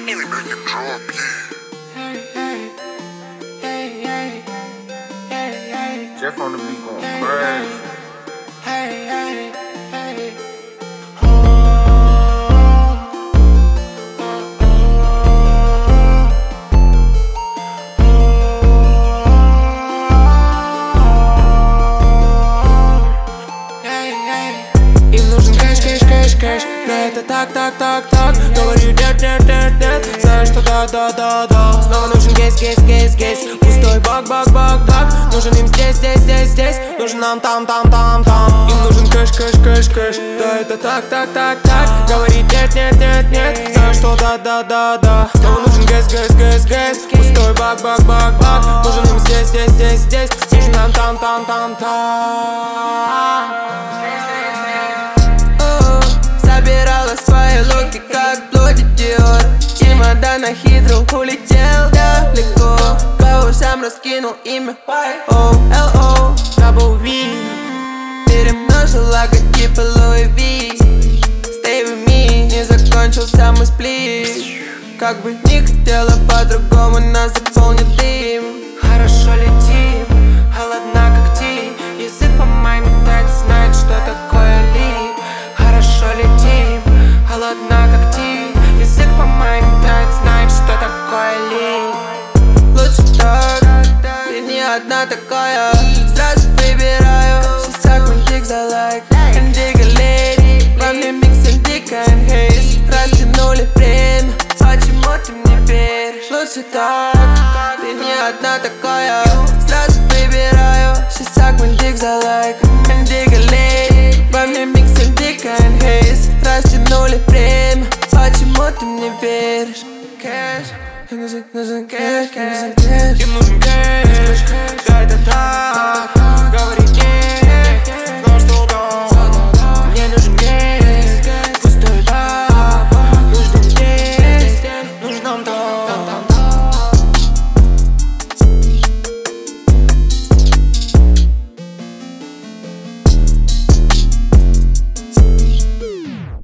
Jeff on the beat going crazy. Им нужен кэш, кэш, кэш, кэш. Но это так, так, так, так. Говорю нет, нет, нет, нет. Знаю, что да, да, да, да. Снова нужен гейс, гейс, гейс, гейс. Пустой бак, бак, бак, бак. Нужен им здесь, здесь, здесь, здесь. Нужен нам там, там, там, там. Им нужен кэш, кэш, кэш, кэш. Да, это так, так, так, так. Говорит нет, нет, нет, нет. Знаю, что да, да, да, да. Снова нужен гейс, гейс, гейс, гейс. Пустой бак, бак, бак, бак. Нужен им здесь, здесь, здесь, здесь. Нужен нам там, там, там, там. Собирала свои луки, как блоди Диор. Чемодан нахитрил, улетел далеко. По ушам раскинул имя Y-O-L-O. Double V. Перемножил логотипы Louis V. Stay with me. Не закончился мой сплит. Как бы не хотела по-другому, нас заполнит дым. Хорошо летим, холодна как тень. Язык по моей метать знает, что такое лип. Хорошо летим, холодна как тень. Язык по моей метать знает, что такое лип. Лучше так, ты не одна такая. Сразу выбираю, she suck my dick за лайк. And dig a lady, во мне микс индика and haze. Растянули время, почему ты мне веришь? Лучше так, ты не одна такая. Сразу выбираю, she suck my dick за лайк. And dig a lady, во мне микс индика and haze. Растянули время, почему ты мне веришь? Кэш, им нужен кэш, им нужен кэш. Им нужен кэш.